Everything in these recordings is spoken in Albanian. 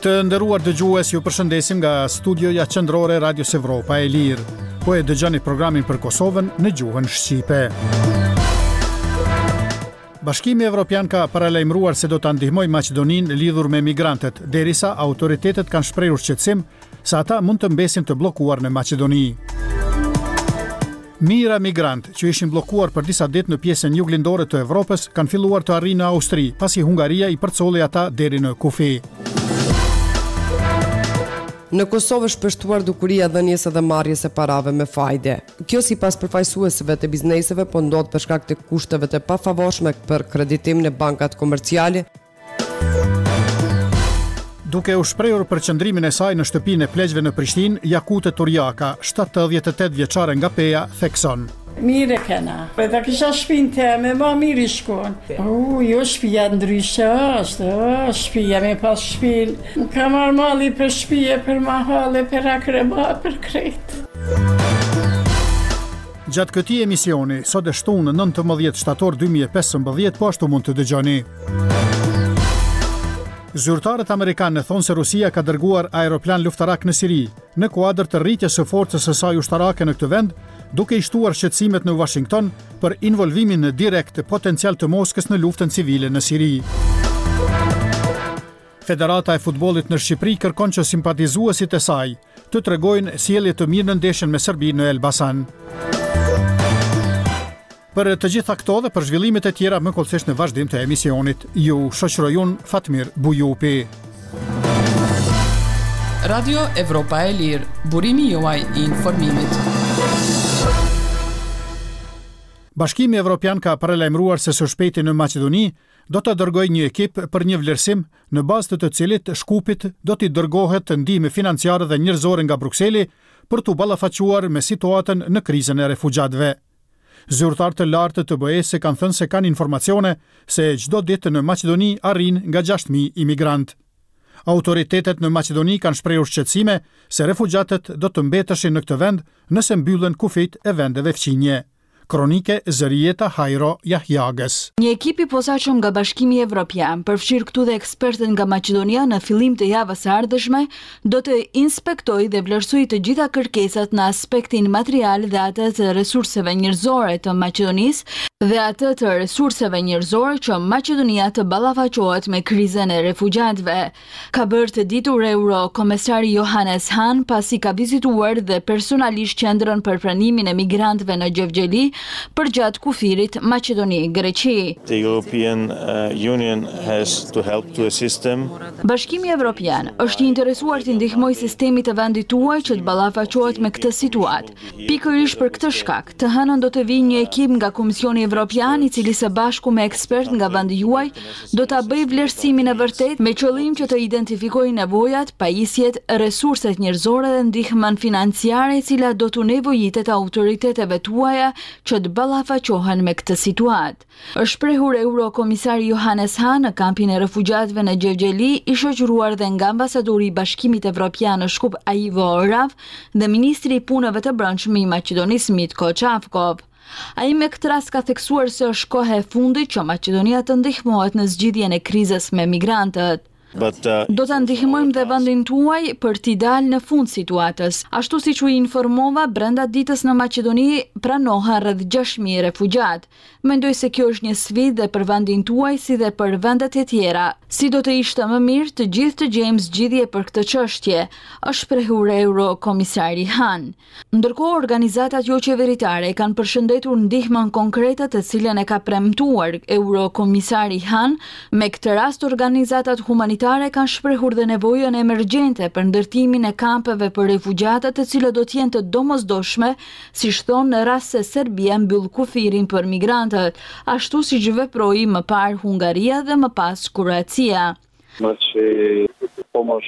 Të nderuar dëgjues, ju përshëndesim nga studioja qendrore Radios Evropa e Lirë. Po e dëgjoni programin për Kosovën në gjuhën shqipe. Bashkimi Evropian ka paralajmëruar se do ta ndihmojë Maqedoninë lidhur me migrantët, derisa autoritetet kanë shprehur shqetësim se ata mund të mbesin të bllokuar në Maqedoni. Mijëra migrant që ishin bllokuar për disa ditë në pjesën juglindore të Evropës kanë filluar të arrijnë në Austri, pasi Hungaria i përcolli ata deri në kufi. Në Kosovë është përshtuar dukuria dhënies dhe marrjes së parave me fajde. Kjo sipas përfaqësuesve të bizneseve po ndodh për shkak të kushteve të pafavorshme për kreditim në bankat komerciale. Duke u shprehur për qëndrimin e saj në shtëpinë e pleqjve në Prishtinë, Jakute Turjaka, 78 vjeçare nga Peja, thekson. Mire kena, ta kisha shpinë teme, ma mirë i shkon. Jo shpia ndryshe është, shpia me pas shpil. Ka marrë mali për shpije, për mahale, për akreba, për krejt. Gjatë këtij emisioni, sot e shtunë 19 shtator 2015, po ashtu mund të dëgjoni. Zyrtarët amerikanë thonë se Rusia ka dërguar aeroplan luftarak në Siri, në kuadër të rritjes së forcës së saj ushtarake në këtë vend, duke i shtuar shqetësimet në Washington për involvimin direkt potencial të Moskës në luftën civile në Siri. Federata e futbollit në Shqipëri kërkon që simpatizuesit e saj të tregojnë sjellje të mirë në ndeshjen me Serbinë në Elbasan. Për të gjitha këto dhe për zhvillimet e tjera më kollësisht në vazhdim të emisionit, ju shoqëroj unë Fatmir Bujupi. Radio Evropa e Lirë, burimi juaj i informimit. Bashkimi Evropian ka paralajmëruar se së shpejti në Maqedoni do të dërgojë një ekip për një vlerësim në bazë të cilit Shkupit do t'i dërgohet ndihmë financiare dhe njerëzore nga Brukseli për t'u ballafaquar me situatën në krizën e refugjatëve. Zyrtarë të lartë të BE-s kanë thënë se kanë informacione se çdo ditë në Maqedoni arrin nga 6.000 imigrant. Autoritetet në Maqedoni kanë shprehur shqetësime se refugjatët do të mbeteshin në këtë vend nëse mbyllen kufit e vendeve fqinje. Kronike Zërieta Hajro Jahjagës. Një ekip i posaçëm nga Bashkimi Evropian, përfshirë këtu dhe ekspertët nga Maqedonia në fillim të javës së ardhshme, do të inspektojë dhe vlerësojë të gjitha kërkesat në aspektin material dhe atë të resurseve njerëzore të Maqedonisë dhe atë të resurseve njerëzore që Maqedonia të ballafaqohet me krizën e refugjatëve. Ka bërë të ditur Eurokomesari Johannes Hahn pasi ka vizituar dhe personalisht qendrën për pranimin e migrantëve në Gjevgjeli përgjatë kufirit Maqedoni-Greqi. The European Union has to help to assist them. Bashkimi Evropian është i interesuar të ndihmojë sistemit të vendit tuaj që të ballafaqohet me këtë situatë. Pikërisht për këtë shkak, të hënën do të vijë një ekip nga Komisioni Evropian, i cili së bashku me ekspert nga vendi juaj do ta bëjë vlerësimin e vërtetë me qëllim që të identifikojë nevojat, pajisjet, resurset njerëzore dhe ndihmën financiare e cila do t'u nevojitet autoriteteve tuaja që të ballafaqohen me këtë situatë. Është shprehur Eurokomisari Johannes Hahn në kampin e refugjatëve në Gjevgjeli, i shoqëruar dhe nga ambasadori i Bashkimit Evropian në Shkup Ivo Orav dhe ministri i punëve të brendshme i Maqedonisë Mitko Çavkov. Ai me këtë rast ka theksuar se është koha e fundit që Maqedonia të ndihmohet në zgjidhjen e krizës me migrantët. Do të ndihmojmë dhe vendin tuaj për t'i dalë në fund situatës. Ashtu siç u informova, brenda ditës në Maqedoni pranohen rreth 6.000 refugjat. Mendoj se kjo është një sfidë dhe për vendin tuaj si dhe për vendet e tjera. Si do të ishte më mirë të gjithë të gjejmë zgjidhje për këtë çështje, është shprehur Eurokomisari Hahn. Ndërkohë, organizatat jo qeveritare kanë përshëndetur ndihmën konkrete të cilën e ka premtuar Eurokomisari Hahn. Me këtë rast, organizatat humanitare kanë shprehur dhe nevojën emergjente për ndërtimin e kampeve për refugjatët, të cilët do të jenë të domosdoshme, siç thonë në rast se Serbia mbyll kufirin për migrantët, ashtu siç veproi më parë Hungaria dhe më pas Kroacia. Znači, pomoć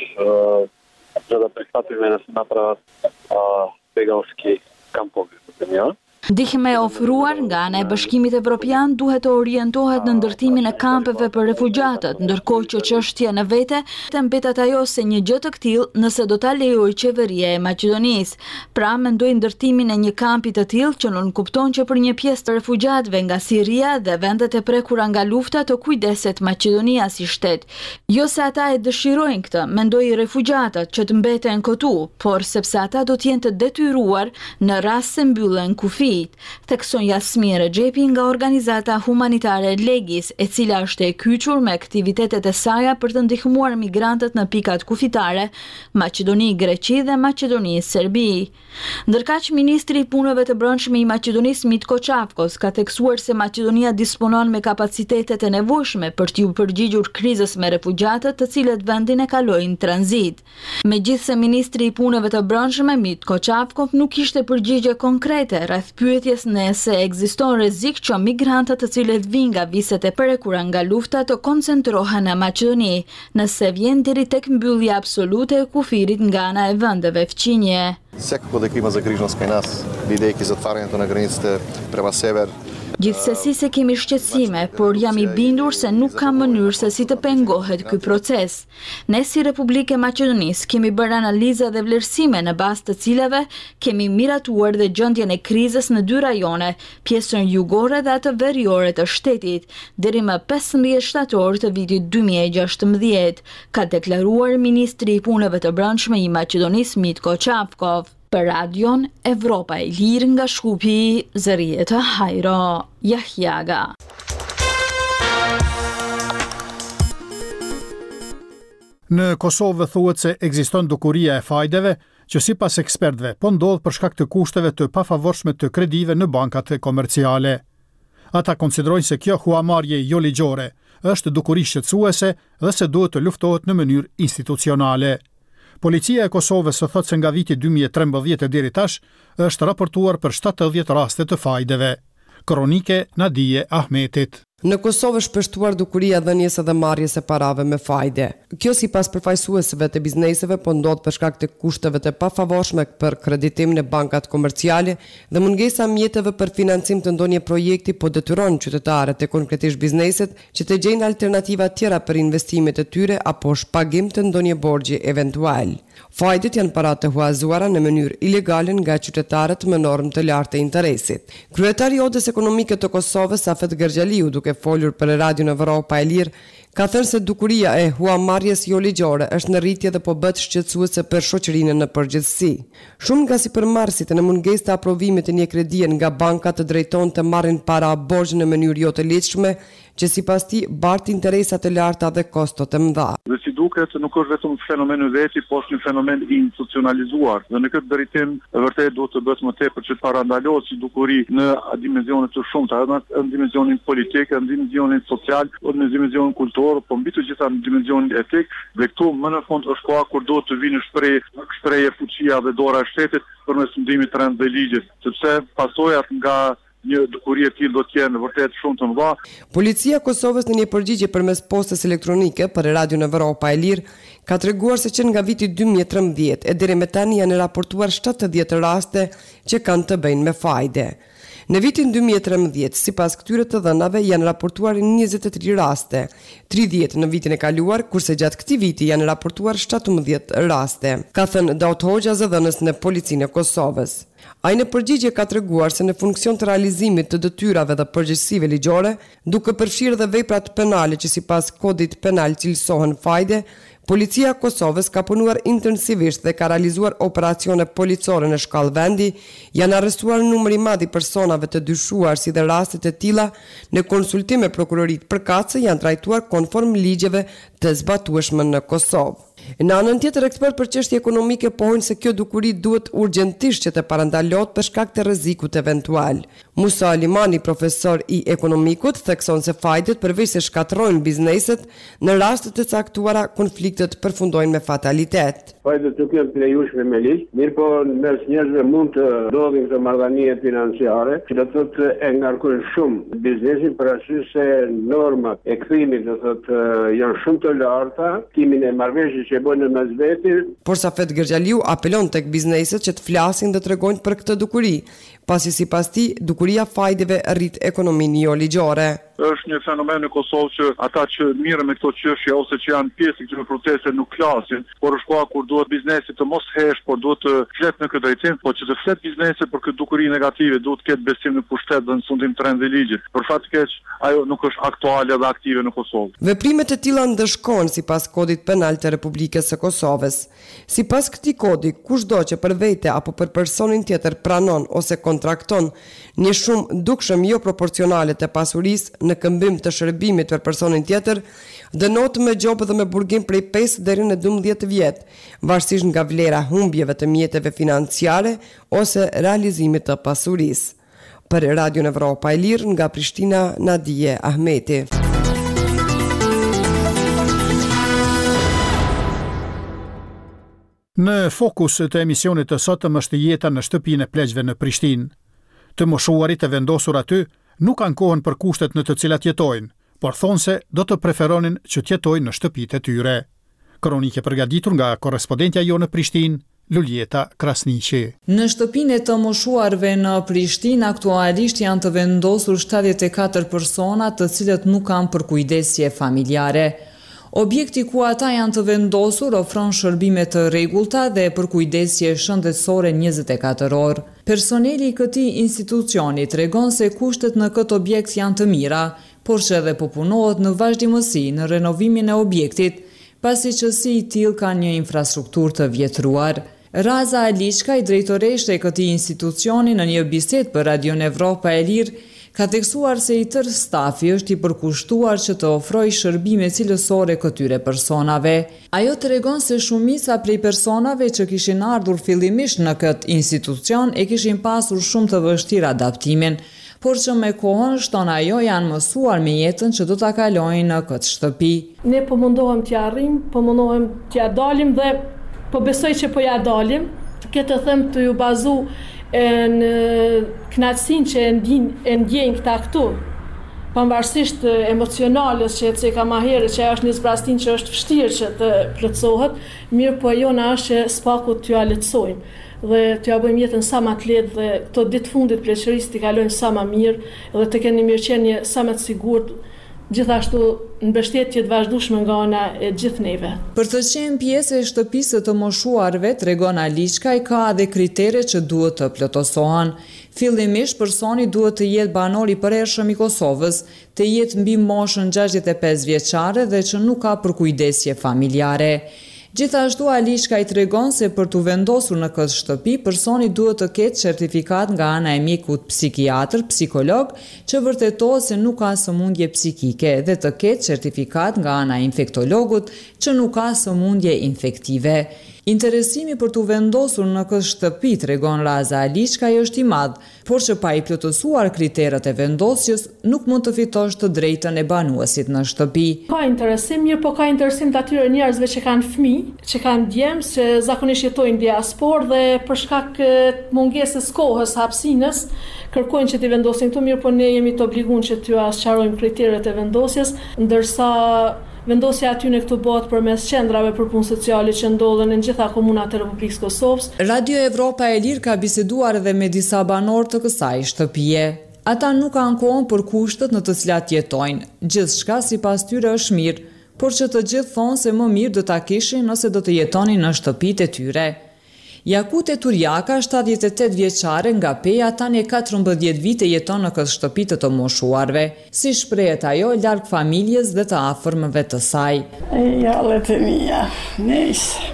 za da prihvatime da se napravят begalski kampovi. Ndihmë e ofruar nga ana e Bashkimit Evropian duhet të orientohet në ndërtimin e kampeve për refugjatët, ndërkohë që çështja në vete të mbetet ajo se një gjë të tillë nëse do ta lejojë qeveria e Maqedonisë. Pra mendoj ndërtimin e një kampi të tillë që nuk kupton që për një pjesë të refugjatëve nga Siria dhe vendet e prekura nga lufta të kujdeset Maqedonia si shtet. Jo se ata e dëshirojnë këtë, mendoj refugjatët që të mbeten këtu, por sepse ata do të jenë të detyruar në rast se mbyllen kufijt, thekson Jasmin Rexhepi nga organizata humanitare Legis, e cila është e kyçur me aktivitetet e saj për të ndihmuar migrantët në pikat kufitare Maqedoni Greqi dhe Maqedoni Serbi. Ndërkaq ministri i punëve të brendshme i Maqedonisë Mitko Çavkos ka theksuar se Maqedonia disponon me kapacitetet e nevojshme për t'u përgjigjur krizës me refugjatët të cilët vendin e kalojnë tranzit. Megjithse ministri i punëve të brendshme Mitko Çavkos nuk kishte përgjigje konkrete rreth pyetjes nëse ekziston rrezik që migrantët të cilët vinë nga viset e prekura nga lufta të koncentrohen në Maqedoni, nëse vjen deri tek mbyllja absolute e kufirit nga ana e vendeve fqinje. Sekako da ima zagriženost kaj nas, videjki zatvarjanjem na granice prema sever. Gjithsesi se kemi shqetësime, por jam i bindur se nuk ka mënyrë se si të pengohet ky proces. Ne si Republikë e Maqedonisë kemi bërë analiza dhe vlerësime në bazë të cilave kemi miratuar dhe gjendjen e krizës në dy rajone, pjesën jugore dhe atë veriore të shtetit, deri më 15 shtator të vitit 2016, ka deklaruar ministri i punëve të brendshme i Maqedonisë Mitko Çavkov. Për radion Evropa e Lirë nga Shkupi, Zërieta Hajro, Jahjaga. Në Kosovë thuhet se ekziston dukuria e fajdeve që sipas ekspertëve po ndodh për shkak të kushteve të pafavorshme të kredive në bankat komerciale. Ata konsiderojnë se kjo huamarrje jo ligjore është dukuri shqetësuese dhe se duhet të luftohet në mënyrë institucionale. Policia e Kosovës thot se nga viti 2013 deri tash është raportuar për 70 raste të fajdeve. Kronike Nadije Ahmetit. Në Kosovë është shpeshtuar dukuria dhënies dhe marrjes së parave me fajde. Kjo sipas përfaqësuesve të bizneseve po ndodh për shkak të kushteve të pafavorshme për kreditim në bankat komerciale dhe mungesa mjeteve për financim të ndonjë projekti po detyron qytetarët e konkretisht bizneset që të gjejnë alternativa tjera për investimet e tyre apo shpagim të ndonjë borxhi eventual. Fajdet janë para të huazuara në mënyrë ilegale nga qytetarët me normë të lartë të interesit. Kryetari i Odës Ekonomike të Kosovës, Afet Gergjaliu, duke folur për Radion Evropa e Lirë, ka thënë se dukuria e huamarrjes jo ligjore është në rritje dhe po bëhet shqetësuese për shoqërinë në përgjithësi. Shumë nga sipërmarrësit në mungesë të aprovimit të një kredie nga banka të drejton të marrin para borxh në mënyrë jo të lehtëshme, që sipas tij bart interesa të larta dhe kosto të mëdha. Dhe si duket nuk është vetëm fenomen i veti, por është një fenomen i institucionalizuar. Dhe në këtë drejtim vërtet duhet të bëhet më tepër që të parandalohet si dukuri në dimensione të shumta, edhe në dimensionin politik, në dimensionin social, në dimensionin kulturor, po mbi të gjitha në dimensionin etik. Dhe këtu më në fund është koha kur duhet të vinë shprehje fuqia dhe dora e shtetit përmes ndihmit të rënd dhe ligjit, sepse pasojat nga një dukuri e tillë do të jenë vërtet shumë të mëdha. Policia e Kosovës në një përgjigje përmes postës elektronike për Radion Evropa e Lirë ka treguar se që nga viti 2013 e deri më tani janë raportuar 70 raste që kanë të bëjnë me fajde. Në vitin 2013, sipas këtyre të dhënave, janë raportuar 23 raste, 30 në vitin e kaluar, kurse gjatë këtij viti janë raportuar 17 raste, ka thënë Daut Hoxha, zëdhënës në Policinë e Kosovës. Ai në përgjigje ka treguar se në funksion të realizimit të detyrave dhe përgjegjësive ligjore, duke përfshirë dhe veprat penale që sipas kodit penal cilësohen fajde, Policia e Kosovës ka punuar intensivisht dhe ka realizuar operacione policore në shkallë vendi, janë arrestuar numër i madh i personave të dyshuar si dhe rastet e tilla në konsultim me prokurorit përkatëse janë trajtuar konform ligjeve të zbatueshme në Kosovë. Në anën tjetër, ekspert për çështje ekonomike pohojnë se kjo dukuri duhet urgjentisht që të parandalohet për shkak të rrezikut eventual. Musa Alimani, profesor i ekonomikut, thekson se fajdet përveç se shkatërrojnë bizneset, në raste të caktuara konfliktet përfundojnë me fatalitet. Fajdet nuk janë të lejueshme me ligj, mirë po mes njerëzve mund të ndodhin këto marrëdhënie financiare, që do të thotë e ngarkojnë shumë biznesin për arsye se normat e kthimit do thotë janë shumë të larta, timin e marrëveshjes që e bënë mes veti. Por Safet Gergjaliu apelon tek bizneset që të flasin dhe tregojnë për këtë dukuri, pasi sipas tij dukuria fajdeve rrit ekonominë jo ligjore. Është një fenomen në Kosovë që ata që mirën me këto çështje ose që janë pjesë të këtyre protesteve nuk klasin, por është koha kur duhet biznesi të mos hesh, por duhet të flet në këtë drejtim, por që të flet biznesi për këtë dukuri negative, duhet të ketë besim në pushtet dhe në sundim të rendit ligjit. Për fat të keq, ajo nuk është aktuale dhe aktive në Kosovë. Veprimet e tilla ndëshkojnë sipas kodit penal të Republikës së Kosovës. Sipas këtij kodi, kushdo që për vete apo për personin tjetër pranon ose kontrakton një shumë dukshëm jo proporcionale të pasurisë në këmbim të shërbimit për personin tjetër, dënohet me gjobë dhe me burgim prej 5 deri në 12 vjet, varësisht nga vlera humbjeve të mjeteve financiare ose realizimit të pasurisë. Për Radio Evropa e Lirë nga Prishtina, Nadije Ahmeti. Në fokus të emisionit të sotëm është jeta në shtëpinë e pleqve në Prishtinë. Të moshuarit e vendosur aty nuk kanë kohën për kushtet në të cilat jetojnë, por thonë se do të preferonin që të jetojnë në shtëpitë e tyre. Kronike përgatitur nga korrespondentja jo në Prishtinë, Luljeta Krasniqi. Në shtëpinë e të moshuarve në Prishtinë aktualisht janë të vendosur 74 persona të cilët nuk kanë përkujdesje familjare. Objekti ku ata janë të vendosur ofron shërbime të rregullta dhe përkujdesje shëndetësore 24 orë. Personeli i këtij institucioni tregon se kushtet në këtë objekt janë të mira, por që edhe po punohet në vazhdimësi në renovimin e objektit, pasi që si i tillë ka një infrastrukturë të vjetruar. Raza Aliçka, i drejtoresht e këtij institucioni, në një bisedë për Radio Evropa e Lirë, ka theksuar se i tërë stafi është i përkushtuar që të ofrojë shërbime cilësore këtyre personave. Ajo tregon se shumica prej personave që kishin ardhur fillimisht në këtë institucion e kishin pasur shumë të vështirë adaptimin, por që me kohën, shton ajo, janë mësuar me jetën që do ta kalojnë në këtë shtëpi. Ne po mundohem t'ja arrim, po mundohem t'ja dalim dhe po besoj që po ja dalim. Këtë them të ju bazu në knatësinë që e ndjejnë këta këtu, pavarësisht emocionales që ka ma herë, që është një zbrastin që është vështirë që të plotësohet, mirë po jona është që spaku t'ja lehtësojmë dhe t'ja bëjmë jetën sa më të lehtë dhe këto ditë fundit pleqërisë t'i kalojnë sa më mirë dhe të keni mirëqenie sa më të sigurt, gjithashtu në mbështetje të vazhdueshme nga ana e gjithë neve. Për të qenë pjesë e shtëpisë të moshuarve, tregon Aliçka, ka edhe kritere që duhet të plotësohen. Fillimisht personi duhet të jetë banor i përhershëm i Kosovës, të jetë mbi moshën 65 vjeçare dhe që nuk ka përkujdesje familjare. Gjithashtu Aliçka i tregon se për të vendosur në këtë shtëpi, personi duhet të ketë certifikat nga ana e mjekut psikiatër, psikolog, që vërtetohet se nuk ka sëmundje psikike dhe të ketë certifikat nga ana e infektologut që nuk ka sëmundje infektive. Interesimi për të vendosur në këtë shtëpi, tregon Raza Aliçka, është i madh, por që pa i plotësuar kriteret e vendosjes, nuk mund të fitosh të drejtën e banuesit në shtëpi. Ka interesim, mirë po ka interesim të atyre njerëzve që kanë fëmijë, që kanë djemë, që zakonisht jetojnë diaspor dhe për shkak mungesës kohës, hapësinës, kërkojnë që t'i vendosin këtu, mirë po ne jemi të obliguar që t'ju sqarojmë kriteret e vendosjes, ndërsa vendosja aty në këtu bëhet përmes qendrave për punë sociale që ndodhen në gjitha komunat e Republikës Kosovës. Radio Evropa e Lirë ka biseduar edhe me disa banor të kësaj shtëpie. Ata nuk kanë kohën për kushtet në të cilat jetojnë. Gjithçka sipas tyre është mirë, por që të gjithë thonë se më mirë do ta kishin nëse do të jetonin në shtëpitë e tyre. Jakute Turjaka, 78 vjeçare nga Peja, tani 14 vite jeton në këtë shtëpi të moshuarve. Si shprehet ajo, larg familjes dhe të afërmëve të saj. Jallet e mia, nejse.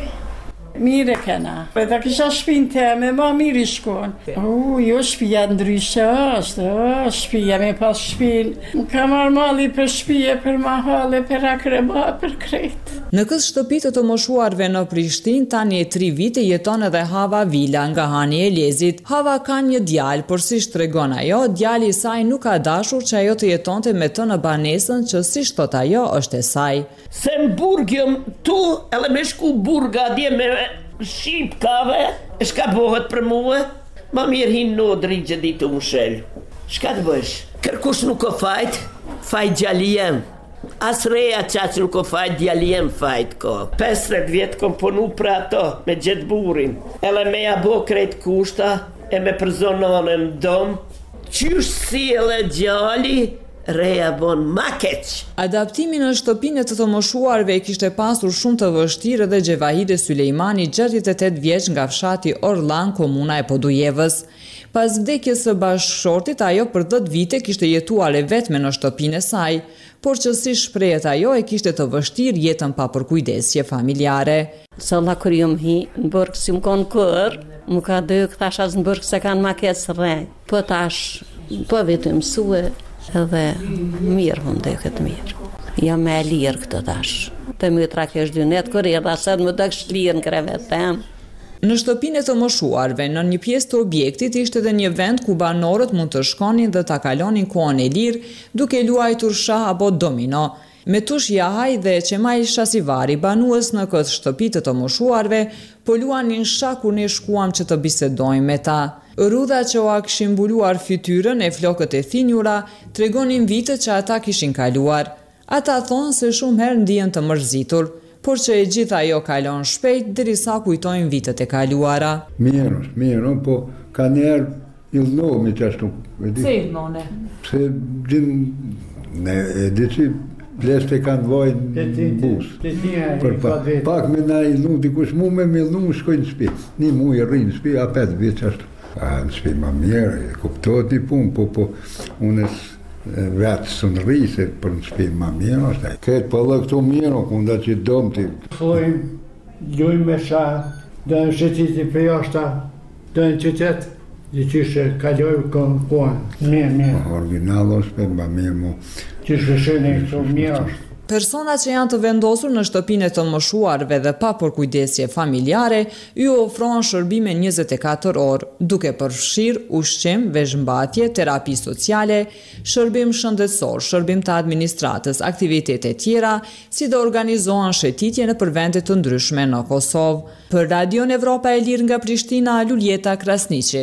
Mire kena. Ta kisha shpinë teme, ma mirë i shkon. Jo shpia ndryshe është, shpia me pas shpil. Ka marrë malli për shpije, për mahale, për akreba, për krejt. Në këtë shtëpi të moshuarve në Prishtinë, tani 3 vite jeton edhe Hava Vila nga Hani e Lezit. Hava ka një djalë, por si tregon ajo, djali i saj nuk ka dashur që ajo të jetonte me të në banesën që si thot ajo është e saj. Se në burgjëm tu, edhe me shku burga dje me shqipkave, shka bohet për muë, ma mirë hinë në drigje ditë më shellë. Shka të bësh? Kërkush nuk o fajt gjali jem. As reja që nuk o fajt, djaliem fajt ko. 50 vjetë kom punu për ato, me gjithë burin. Ele me ja bo krejt kushta, e me përzononën dom. Qysh si ele gjali, reja bon ma keq. Adaptimi në shtëpinë të të moshuarve e kishte pasur shumë të vështirë dhe Gjevahide Sulejmani, 68 vjeç nga fshati Orlan, komuna e Podujevës. Pas vdekjes së bashkëshortit, ajo për 10 vite kishte jetuar e vetme në shtëpinë e saj, por që si shprehet ajo e kishte të vështirë jetën pa përkujdesje familjare. Salla kur jom hi, në bërg si më konë kër, më ka dëk, thash as në bërg se kanë ma ketë së rej. Po tash, po vetë mësue, edhe mirë më ndëket mirë. Jam me lirë këtë tash. Të më tra kesh dynet, kër e rasat më dëk shlirë në krevet tem. Në shtëpinë e të moshuarve, në një pjesë të objektit ishte dhe një vend ku banorët mund të shkonin dhe ta kalonin kohën e lirë duke luajtur shah apo domino. Me Tush Jahaj dhe Qemaj Shasivari, banues në këtë shtëpi të moshuarve, po luanin shah kur ne shkuam që të bisedojmë me ta. Rrudha që o kishin mbuluar fytyrën e flokët e thinjura tregonin vitet që ata kishin kaluar. Ata thonë se shumë herë ndihen të mërzitur, por që e gjitha ajo kalon shpejt derisa kujtojnë vitet e kaluara. Mirë, po ka njerë ilnohemi që ashtu. Se ilnone? Se ne e di që pleste kanë vojnë në bus. Pak me na ilnu, dikush mu me ilnu shkojnë në spi. Një mu i rrinë në spi, a 5 vjetë që ashtu. Në spi ma mirë, kuptohet një punë, po unes vetë së në rrisë, për në shpinë ma mirë është. Këtë pëllë këtu mirë, kunda që domë ti. Flojmë, ljujmë me shah, dojmë shëtiti për jashta, dojmë qytet, dhe qështë kalojë kohën. Mirë. Original është, ma mirë mu. Qështë shënë e këtu mirë është. Personat që janë të vendosur në shtëpinë e të moshuarve dhe pa përkujdesje familjare, ju ofrohen shërbime 24 orë, duke përfshirë ushqim, veshmbatje, terapi sociale, shërbim shëndetësor, shërbim të administratës, aktivitete tjera, si dhe organizohen shëtitje në përvende të ndryshme në Kosovë. Për Radion Evropa e Lirë nga Prishtina, Luljeta Krasniqi.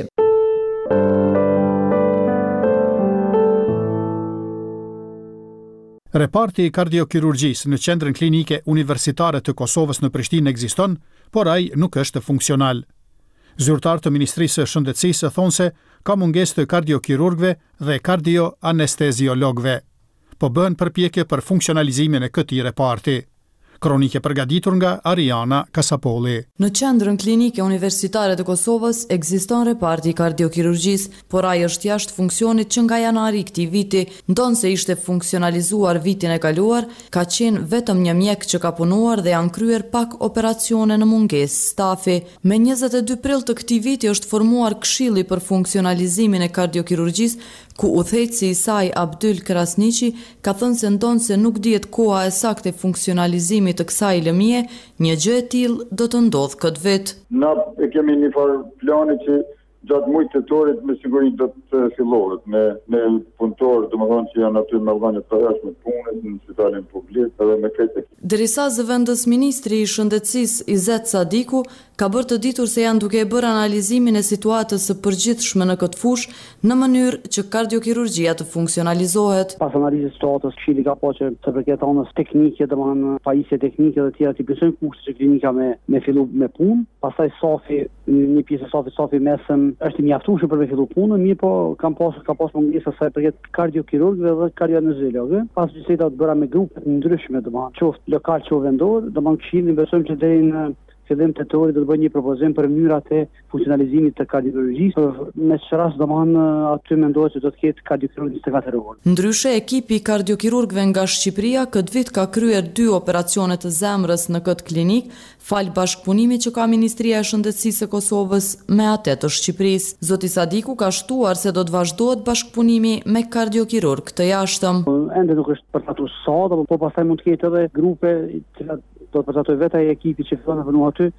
Reparti i kardiokirurgjisë në qendrën klinike universitare të Kosovës në Prishtinë ekziston, por ai nuk është funksional. Zyrtar të Ministrisë së Shëndetësisë thonë se ka mungesë të kardiokirurgëve dhe kardioanesteziologëve, po bën përpjekje për funksionalizimin e këtij reparti. Kronike përgatitur nga Ariana Kasapolli. Në qendrën klinike universitare të Kosovës ekziston reparti i kardiokirurgjisë, por ai është jashtë funksionit që nga janari i këtij viti, ndonse ishte funksionalizuar vitin e kaluar, ka qenë vetëm një mjek që ka punuar dhe janë kryer pak operacione në mungesë stafi. Me 22 prill të këtij viti është formuar Këshilli për funksionalizimin e kardiokirurgjisë, ku udhëheqësi i saj Abdyl Krasniqi ka thënë se ndonse nuk dihet koha e saktë e funksionalizimit të kësaj lëmie, një gjë e tillë do të ndodhë këtë vit. Na e kemi një farë plani që gjatë mujtë tetorit me siguri do të fillohet me punëtorë, domethënë që janë aty me vënë të jashtme punës në spitalin publik edhe me këtë. Derisa zëvendës ministri i Shëndetësisë Izet Sadiku ka bërë të ditur se janë duke bërë analizimin e situatës së përgjithshme në këtë fushë në mënyrë që kardiokirurgjia të funksionalizohet. Pas analizës situatës, Këshilli ka pa që të përket anës teknike, domethënë pajisje teknike dhe tjera të plotësojnë kushtet që klinika me fillu me punë. Pastaj safi, një pjesë e safi mesëm është i mjaftueshëm për me fillu punën, mirë po ka pas mungesa sa i përket kardiokirurgëve dhe kardioanesteziologëve. Pas bisedave të bëra me grupe të ndryshme, domethënë qoftë lokal, qoftë vendor, domethënë Këshilli besojmë që deri në fillim tetorit do të bëjë një propozim për mënyrat e funksionalizimit të kardiokirurgjisë. Me çfarë domethënë aty mendohet se do të ketë kardiokirurgji 24 orë. Ndryshe, ekipi i kardiokirurgëve nga Shqipëria këtë vit ka kryer 2 operacione të zemrës në këtë klinik, fal bashkëpunimit që ka Ministria e Shëndetësisë e Kosovës me atë të Shqipërisë. Zoti Sadiku ka shtuar se do të vazhdohet bashkëpunimi me kardiokirurg të jashtëm. Ende nuk është përcaktuar sa, po pastaj mund të ketë edhe grupe që do të përcaktojë vetë ai ekipi që fillon të punojë aty,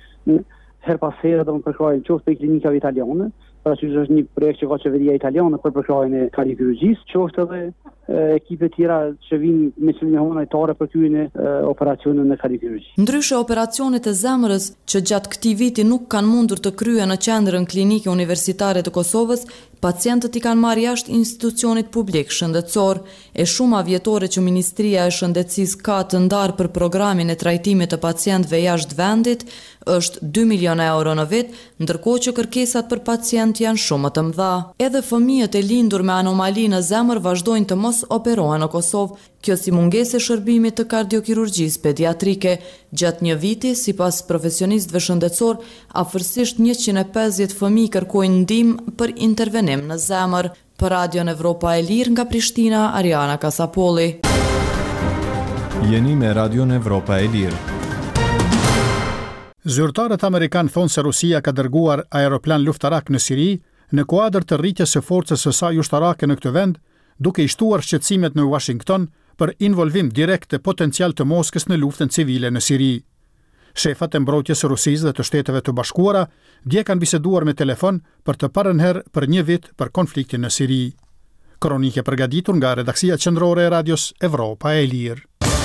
her pas here do të përkrojnë qoftë për klinikave italiane, parasysh është një projekt që ka qeveria italiane për përkrojjen e kardiokirurgjisë, qoftë edhe ekipe tjera që vinë me qëllime humanitar për hyrjen e operacioneve në kardiokirurgji. Ndryshe operacionet e zemrës që gjatë këtij viti nuk kanë mundur të kryen në qendrën klinike universitare të Kosovës, pacientët i kanë marrë jashtë institucionit publik shëndetësor, e shuma vjetore që Ministria e Shëndetësisë ka të ndarë për programin e trajtimit të pacientëve jashtë vendit është 2 milion euro në vit, ndërkohë që kërkesat për pacient janë shumë të mëdha. Edhe fëmijët e lindur me anomali në zemër vazhdojnë të mos operohen në Kosovë, kjo si mungesë e shërbimit të kardiokirurgjisë pediatrike. Gjatë një viti, sipas profesionistëve shëndetësor, afërsisht 150 fëmijë kërkojnë ndihmë për intervenim në zemër. Për Radion Evropa e Lirë nga Prishtina, Ariana Kasapolli. Jeni me Radion Evropa e Lirë. Zyrtarët amerikanë thonë se Rusia ka dërguar aeroplan luftarak në Siri në kuadër të rritjes së forcës së saj ushtarake në këtë vend, duke i shtuar shqetësimet në Washington për involvim direkt të potencial të Moskës në luftën civile në Siri. Shefat e mbrojtjes së Rusisë dhe të Shteteve të Bashkuara dje kanë biseduar me telefon për të parën herë për një vit për konfliktin në Siri. Kronike përgatitur nga redaksia qendrore e Radios Evropa e Lirë.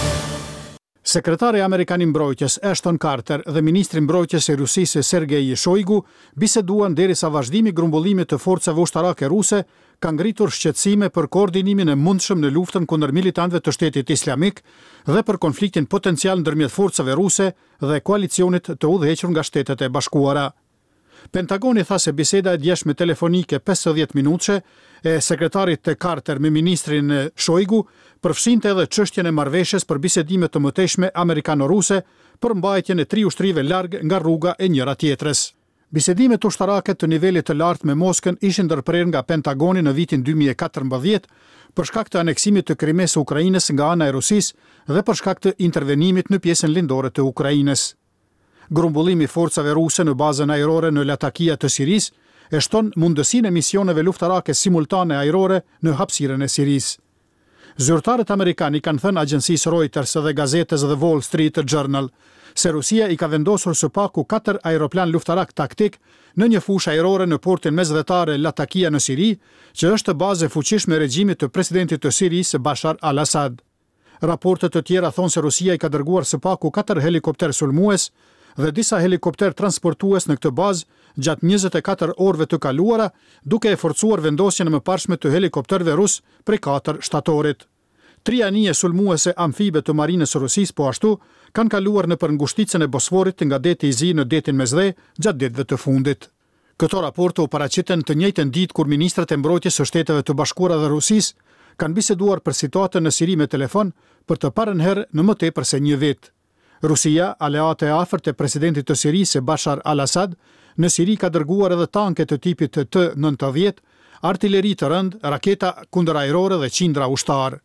Sekretari Amerikan i Mbrojtjes Ashton Carter dhe Ministri i Mbrojtjes së Rusisë Sergej Shoigu biseduan derisa vazhdimi i grumbullimit të forcave ushtarake ruse ka ngritur shqetësime për koordinimin e mundshëm në luftën kundër militantëve të Shtetit Islamik dhe për konfliktin potencial ndërmjet forcave ruse dhe koalicionit të udhëhequr nga Shtetet e Bashkuara. Pentagoni tha se biseda e djeshme telefonike 50 minutëshe e sekretarit të Carter me ministrin Shoigu përfshinte edhe çështjen e marrëveshjes për bisedime të mëtejshme amerikano-ruse për mbajtjen e 3 ushtrive larg nga rruga e njëra tjetrës. Bisedimet ushtarake të nivelit të lartë me Moskën ishin ndërprerë nga Pentagoni në vitin 2014 për shkak të aneksimit të Krimes së Ukrainës nga ana e Rusisë dhe për shkak të intervenimit në pjesën lindore të Ukrainës. Grumbullimi i forcave ruse në bazën ajrore në Latakia të Sirisë e shton mundësinë e misioneve luftarake simultane ajrore në hapësirën e Sirisë. Zyrtarët amerikanë kanë thënë agjencisë Reuters dhe gazetës The Wall Street Journal se Rusia i ka vendosur së paku 4 aeroplan luftarak taktik në një fushë ajrore në portin mesdhetare Latakia në Siri, që është bazë e fuqishme e regjimit të presidentit të Sirisë Bashar al-Assad. Raportet të tjera thonë se Rusia i ka dërguar së paku 4 helikopter sulmues dhe disa helikopter transportues në këtë bazë gjatë 24 orëve të kaluara, duke e forcuar vendosjen e mëparshme të helikopterëve rus prej 4 shtatorit. 3 anije sulmuese amfibe të marinës së Rusisë po ashtu kanë kaluar në ngushticën e Bosforit nga deti i Zi në detin Mesdhe gjatë ditëve të fundit. Këto raporte u paraqiten të njëjtën ditë kur ministrat e mbrojtjes së Shteteve të Bashkuara dhe Rusisë kanë biseduar për situatën në Siri me telefon për të parën herë në më tepër se një vit. Rusia, aleate e afërt e presidentit të Sirisë Bashar al-Assad, në Siri ka dërguar edhe tanke të tipit T-90, artilleri të rënd, raketa kundërajrore dhe qindra ushtar.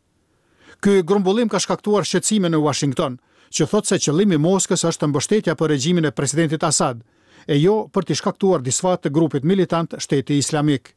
Ky grumbullim ka shkaktuar shqetësime në Washington, që thot se qëllimi i Moskës është mbështetja për regjimin e presidentit Assad, e jo për të shkaktuar disfat të grupit militant Shteti Islamik.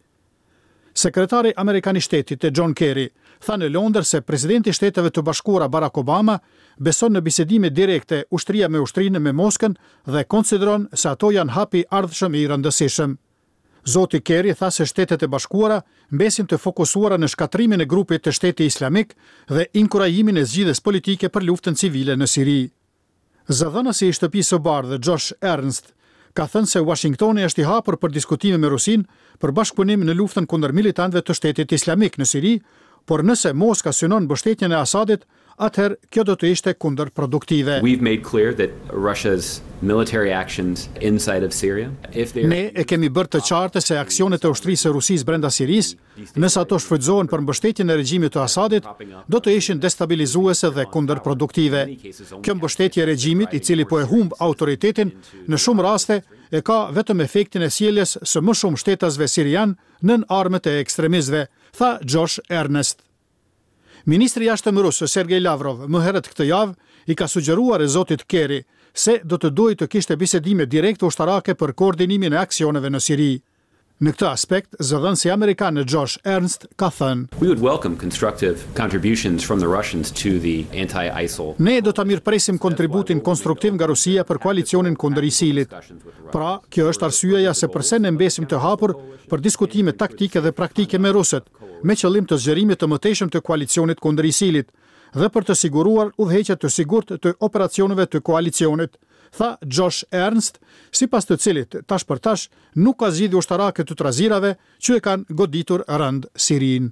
Sekretari Amerikan i Shtetit John Kerry tha në Londër se presidenti i Shteteve të Bashkuara Barack Obama beson në bisedime direkte ushtria me ushtrinë me Moskën dhe konsideron se ato janë hapi ardhshëm i rëndësishëm. Zoti Kerry tha se Shtetet e Bashkuara mbesin të fokusuara në shkatrimin e grupit të Shteti Islamik dhe inkurajimin e zgjidhjes politike për luftën civile në Siri. Zëdhënësi i Shtëpisë së Bardhë Josh Ernst ka thënë se Washingtoni është i hapur për diskutime me Rusinë për bashkëpunim në luftën kundër militantëve të Shtetit Islamik në Siri, por nëse Moska synon mbështetjen e Asadit, atëherë kjo do të ishte kundërproduktive. We've made clear that Russia's military actions inside of Syria, ne e kemi bërë të qartë se aksionet e ushtrisë së Rusisë brenda Sirisë, nëse ato shfrytëzohen për mbështetjen e regjimit të Asadit, do të ishin destabilizuese dhe kundërproduktive. Kjo mbështetje e regjimit, i cili po e humb autoritetin, në shumë raste e ka vetëm efektin e sjelljes së më shumë shtetasve sirian nën armët e ekstremistëve, tha Josh Ernest. Ministri i jashtëm rus Sergej Lavrov më herët këtë javë i ka sugjeruar zotit Kerry se do të duhej të kishte bisedime direkte ushtarake për koordinimin e aksioneve në Siri. Në këtë aspekt, zëdhënësi amerikan Josh Ernst ka thënë: We would welcome constructive contributions from the Russians to the anti-ISIL. Ne do ta mirëpresim kontributin konstruktiv nga Rusia për koalicionin kundër ISIL-it. Pra, kjo është arsyeja se pse ne mbesim të hapur për diskutime taktike dhe praktike me rusët, me qëllim të zgjerimit të mëtejshëm të koalicionit kundër ISIL-it dhe për të siguruar udhëheqje të sigurt të operacioneve të koalicionit, tha Josh Ernst, sipas të cilit tash për tash nuk ka zgjidhje ushtarake të trazirave që e kanë goditur rënd Sirinë.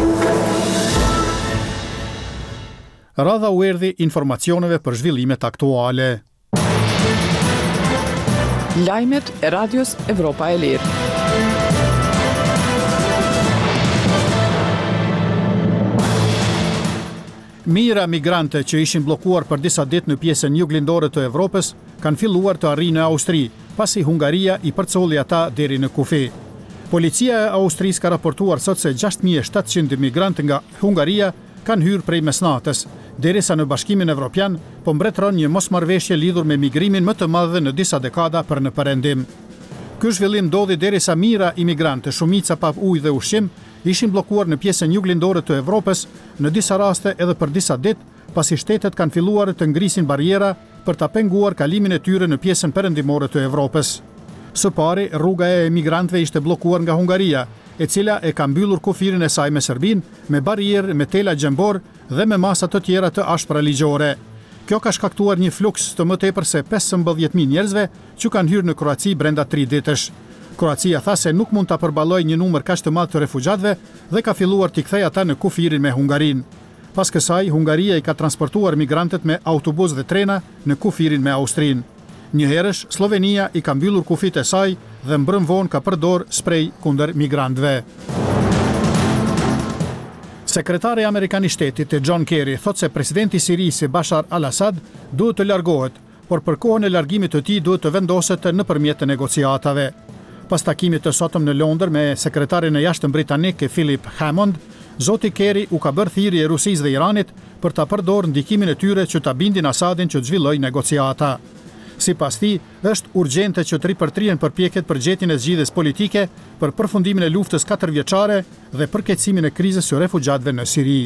Radha u erdhi informacioneve për zhvillimet aktuale. Lajmet e Radios Evropa e Lirë. Mijëra migrante që ishin bllokuar për disa ditë në pjesën juglindore të Evropës kanë filluar të arrijnë në Austri, pasi Hungaria i përcolli ata deri në kufi. Policia e Austrisë ka raportuar sot se 6700 migrantë nga Hungaria kanë hyrë prej mesnatës, derisa në Bashkimin Evropian po mbretëron një mosmarrëveshje lidhur me migrimin më të madh në disa dekada për në perëndim. Ky zhvillim ndodhi derisa mijëra imigrantë, shumica pa ujë dhe ushqim, ishin bllokuar në pjesën juglindore të Evropës, në disa raste edhe për disa ditë, pasi shtetet kanë filluar të ngrisin bariera për ta penguar kalimin e tyre në pjesën perëndimore të Evropës. Së pari, rruga e emigrantëve ishte bllokuar nga Hungaria, e cila e ka mbyllur kufirin e saj me Serbinë, me barierë, me tela gjembor dhe me masa të tjera të ashpra ligjore. Kjo ka shkaktuar një fluks të më tepër se 15.000 njerëzve që kanë hyrë në Kroaci brenda 3 ditësh. Kroacia tha se nuk mund ta përballojë një numër kaq të madh të refugjatëve dhe ka filluar t'i kthejë ata në kufirin me Hungarinë. Pas kësaj, Hungaria i ka transportuar migrantët me autobus dhe trena në kufirin me Austrinë. Njëherësh, Slovenia i ka mbyllur kufit e saj dhe mbrëm vonë ka përdor sprej kundër migrantëve. Sekretari Amerikan i Shtetit John Kerry thot se presidenti i Sirisë Bashar al-Assad duhet të largohet, por për kohën e largimit të tij duhet të vendoset nëpërmjet negociatave. Pas takimit të sotëm në Londër me sekretarin e jashtëm britanik Philip Hammond, zoti Kerry u ka bërë thirrje Rusisë dhe Iranit për ta përdorur ndikimin e tyre që ta bindin Assadin që të zhvillojë negociata. Sipas tij, është urgjente që të ripërtrihen përpjekjet për gjetjen e zgjidhjes politike për përfundimin e luftës 4 vjeçare dhe përkeqësimin e krizës së refugjatëve në Siri.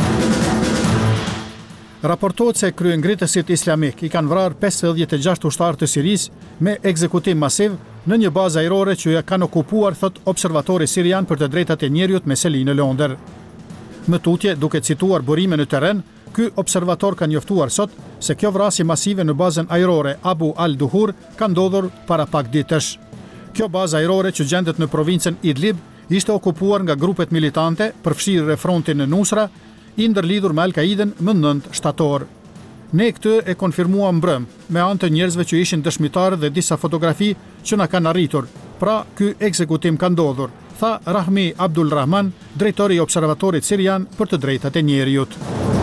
Raportohet se kryengritësit islamik i kanë vrarë 56 ushtarë të Sirisë me ekzekutim masiv në një bazë ajrore që ja kanë okupuar, thot observatori sirian për të drejtat e njerëzit me seli në Londër. Më tutje, duke cituar burime në terren, ky observator ka njoftuar sot se kjo vrasje masive në bazën ajrore Abu al-Duhur ka ndodhur para pak ditësh. Kjo bazë ajrore që gjendet në provincën Idlib ishte okupuar nga grupet militante përfshirë frontin në Nusra, i ndërlidhur me Al-Qaiden më 9 shtator. Ne këtë e konfirmuam mbrëm me anë të njerëzve që ishin dëshmitarë dhe disa fotografi që na kanë arritur. Pra, ky ekzekutim ka ndodhur, tha Rahmi Abdul Rahman, drejtori i observatorit sirian për të drejtat e njerëzit.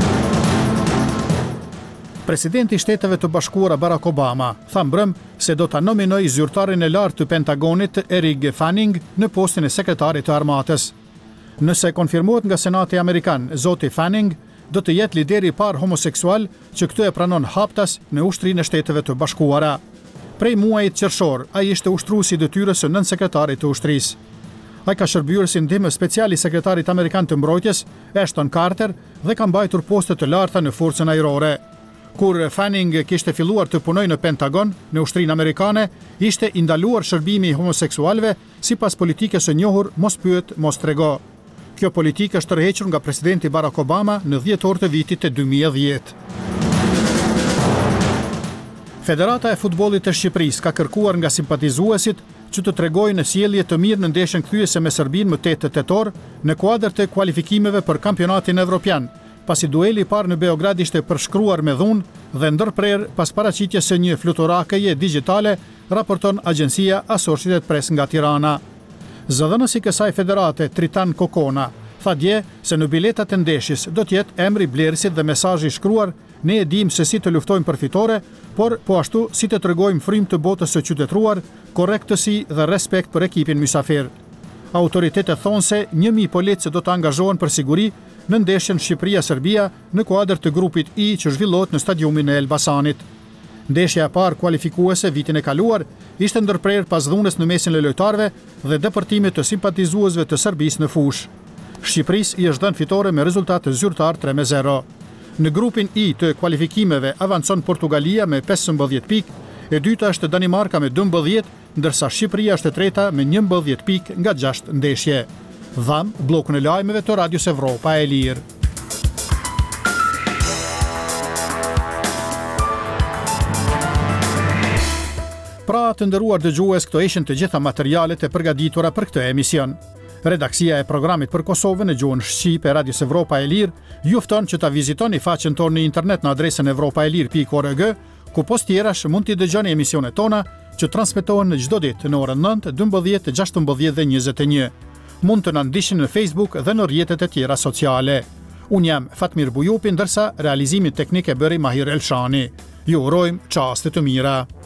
Presidenti i Shteteve të Bashkuara Barack Obama tha mbrëm se do ta nominojë zyrtarin e lartë të Pentagonit Eric Fanning në postin e sekretarit të armatës. Nëse konfirmohet nga Senati Amerikan, zoti Fanning do të jetë lideri i parë homoseksual që këtë e pranon haptas në Ushtrinë e Shteteve të Bashkuara. Prej muajit qershor, ai ishte ushtruesi i detyrës së nënsekretarit të ushtrisë. Ai ka shërbyer si ndihmë special i sekretarit amerikan të mbrojtjes, Ashton Carter, dhe ka mbajtur poste të larta në forcën ajrore. Kur Fanning kishte filluar të punojë në Pentagon, në Ushtrinë Amerikane, ishte i ndaluar shërbimi i homoseksualëve sipas politikës së njohur mos pyet, mos trego. Kjo politikë është tërhequr nga presidenti Barack Obama në dhjetor të vitit të 2010. Federata e futbollit të Shqipërisë ka kërkuar nga simpatizuesit që të tregojnë sjellje të mirë në ndeshjen kthyese me Serbinë më 8 tetor në kuadër të kualifikimeve për kampionatin evropian, pasi dueli i parë në Beograd ishte përshkruar me dhunë dhe ndërprer pas paraqitjes së një fluturakeje digjitale, raporton agjencia Associated Press nga Tirana. Zëdhënësi i kësaj federate, Tritan Kokona, tha dje se në biletat e ndeshjes do të jetë emri blerësit dhe mesazhi i shkruar: ne e dimë se si të luftojmë për fitore, por po ashtu si të tregojmë frymë të botës së qytetëruar, korrektësi dhe respekt për ekipin mysafir. Autoritetet thonë se 1000 policë do të angazhohen për siguri në ndeshjen Shqipëria-Serbia në kuadër të grupit I që zhvillohet në stadiumin e Elbasanit. Ndeshja e parë kualifikuese vitin e kaluar ishte ndërprer pas dhunës në mesin e lojtarëve dhe depërtimit të simpatizuesve të Serbisë në fushë. Shqipërisë i është dhënë fitore me rezultat zyrtar 3-0. Në grupin I të kualifikimeve avancon Portugalia me 15 pikë, e dyta është Danimarka me 12, ndërsa Shqipëria është e treta me 11 pikë nga 6 ndeshje. Dham bllokun e lajmeve të Radios Evropa e Lirë. Pra të nderuar dëgjues, këto ishin të gjitha materialet e përgatitura për këtë emision. Redaksia e programit për Kosovën në gjuhën shqipe e Radios Evropa e Lirë ju fton që ta vizitoni faqen tonë në internet në adresën evropaelir.org, ku post tjerash mund t'i dëgjoni emisionet tona që transmetohen në çdo ditë në orën 9, 12, 16 dhe 21. Mund të na ndiqni në Facebook dhe në rrjetet e tjera sociale. Unë jam Fatmir Bujupi, ndërsa realizimin teknik e bëri Mahir Elshani. Ju urojmë çaste të mira.